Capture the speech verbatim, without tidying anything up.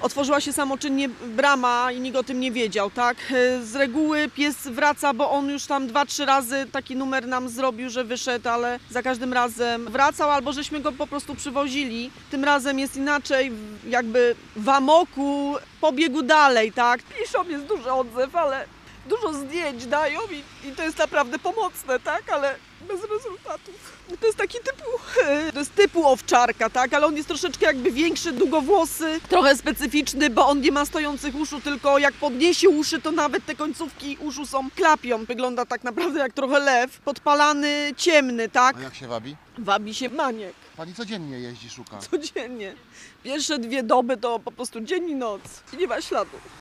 otworzyła się samoczynnie brama i nikt o tym nie wiedział, tak? Z reguły pies wraca, bo on już tam dwa, trzy razy taki numer nam zrobił, że wyszedł, ale za każdym razem wracał, albo żeśmy go po prostu przywozili. Tym razem jest inaczej, jakby w amoku pobiegł dalej, tak? Piszą, jest duży odzew, ale dużo zdjęć dają i, i to jest naprawdę pomocne, tak? Ale bez rezultatów. To jest taki typu, to jest typu owczarka, tak? Ale on jest troszeczkę jakby większy, długowłosy, trochę specyficzny, bo on nie ma stojących uszu, tylko jak podniesie uszy, to nawet te końcówki uszu są klapią. Wygląda tak naprawdę jak trochę lew, podpalany, ciemny, tak? A jak się wabi? Wabi się maniek Pani codziennie jeździ, szuka. codziennie. Pierwsze dwie doby to po prostu dzień i noc i nie ma śladu.